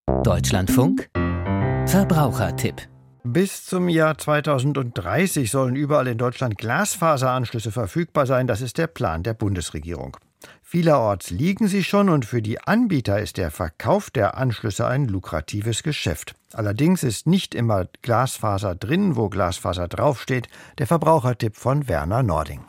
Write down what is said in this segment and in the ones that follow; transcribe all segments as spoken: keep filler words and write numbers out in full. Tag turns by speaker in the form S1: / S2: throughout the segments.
S1: Deutschlandfunk Verbrauchertipp.
S2: Bis zum Jahr zweitausenddreißig sollen überall in Deutschland Glasfaseranschlüsse verfügbar sein. Das ist der Plan der Bundesregierung. Vielerorts liegen sie schon und für die Anbieter ist der Verkauf der Anschlüsse ein lukratives Geschäft. Allerdings ist nicht immer Glasfaser drin, wo Glasfaser draufsteht. Der Verbrauchertipp von Werner Nording.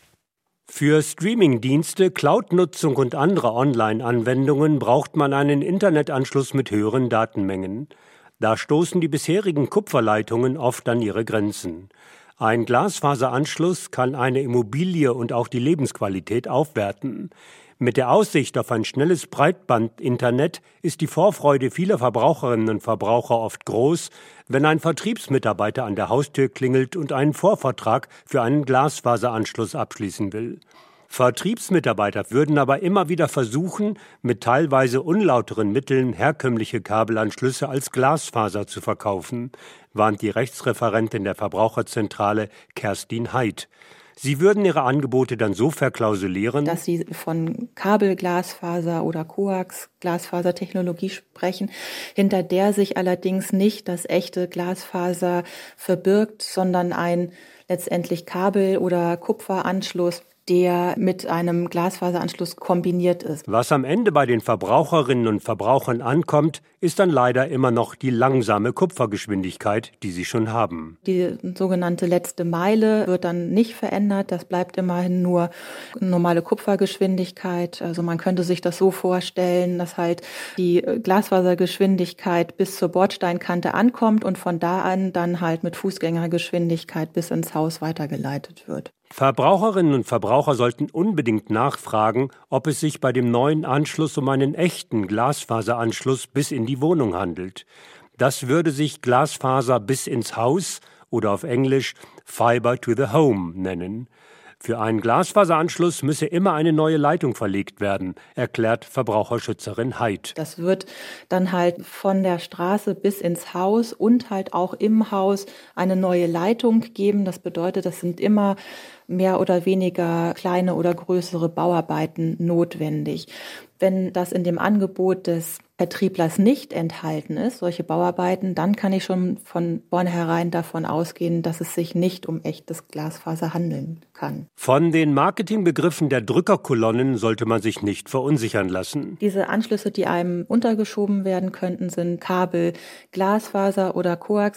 S3: Für Streamingdienste, Cloud-Nutzung und andere Online-Anwendungen braucht man einen Internetanschluss mit höheren Datenmengen. Da stoßen die bisherigen Kupferleitungen oft an ihre Grenzen. Ein Glasfaseranschluss kann eine Immobilie und auch die Lebensqualität aufwerten. Mit der Aussicht auf ein schnelles Breitband-Internet ist die Vorfreude vieler Verbraucherinnen und Verbraucher oft groß, wenn ein Vertriebsmitarbeiter an der Haustür klingelt und einen Vorvertrag für einen Glasfaseranschluss abschließen will. Vertriebsmitarbeiter würden aber immer wieder versuchen, mit teilweise unlauteren Mitteln herkömmliche Kabelanschlüsse als Glasfaser zu verkaufen, warnt die Rechtsreferentin der Verbraucherzentrale Kerstin Heid. Sie würden ihre Angebote dann so verklausulieren,
S4: dass sie von Kabelglasfaser oder Koax-Glasfasertechnologie sprechen, hinter der sich allerdings nicht das echte Glasfaser verbirgt, sondern ein letztendlich Kabel- oder Kupferanschluss, der mit einem Glasfaseranschluss kombiniert ist.
S3: Was am Ende bei den Verbraucherinnen und Verbrauchern ankommt, ist dann leider immer noch die langsame Kupfergeschwindigkeit, die sie schon haben.
S4: Die sogenannte letzte Meile wird dann nicht verändert. Das bleibt immerhin nur normale Kupfergeschwindigkeit. Also man könnte sich das so vorstellen, dass halt die Glasfasergeschwindigkeit bis zur Bordsteinkante ankommt und von da an dann halt mit Fußgängergeschwindigkeit bis ins Haus weitergeleitet wird.
S3: Verbraucherinnen und Verbraucher sollten unbedingt nachfragen, ob es sich bei dem neuen Anschluss um einen echten Glasfaseranschluss bis in die Wohnung handelt. Das würde sich Glasfaser bis ins Haus oder auf Englisch Fiber to the Home nennen. Für einen Glasfaseranschluss müsse immer eine neue Leitung verlegt werden, erklärt Verbraucherschützerin Heid.
S4: Das wird dann halt von der Straße bis ins Haus und halt auch im Haus eine neue Leitung geben. Das bedeutet, das sind immer mehr oder weniger kleine oder größere Bauarbeiten notwendig. Wenn das in dem Angebot des Vertrieblers nicht enthalten ist, solche Bauarbeiten, dann kann ich schon von vornherein davon ausgehen, dass es sich nicht um echtes Glasfaser handeln kann.
S3: Von den Marketingbegriffen der Drückerkolonnen sollte man sich nicht verunsichern lassen.
S4: Diese Anschlüsse, die einem untergeschoben werden könnten, sind Kabel, Glasfaser oder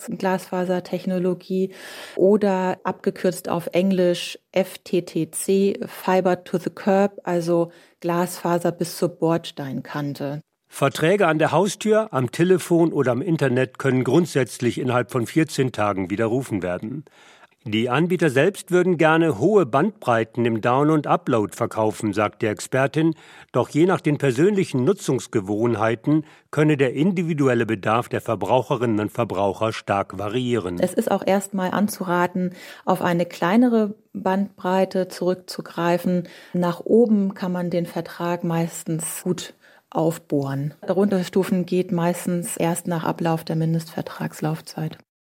S4: Koax-Glasfasertechnologie oder abgekürzt auf Englisch F T T C, Fiber to the Curb, also Glasfaser bis zur Bordsteinkante.
S3: Verträge an der Haustür, am Telefon oder am Internet können grundsätzlich innerhalb von vierzehn Tagen widerrufen werden. Die Anbieter selbst würden gerne hohe Bandbreiten im Down- und Upload verkaufen, sagt die Expertin. Doch je nach den persönlichen Nutzungsgewohnheiten könne der individuelle Bedarf der Verbraucherinnen und Verbraucher stark variieren.
S4: Es ist auch erstmal anzuraten, auf eine kleinere Bandbreite zurückzugreifen. Nach oben kann man den Vertrag meistens gut aufbohren. Runterstufen geht meistens erst nach Ablauf der Mindestvertragslaufzeit.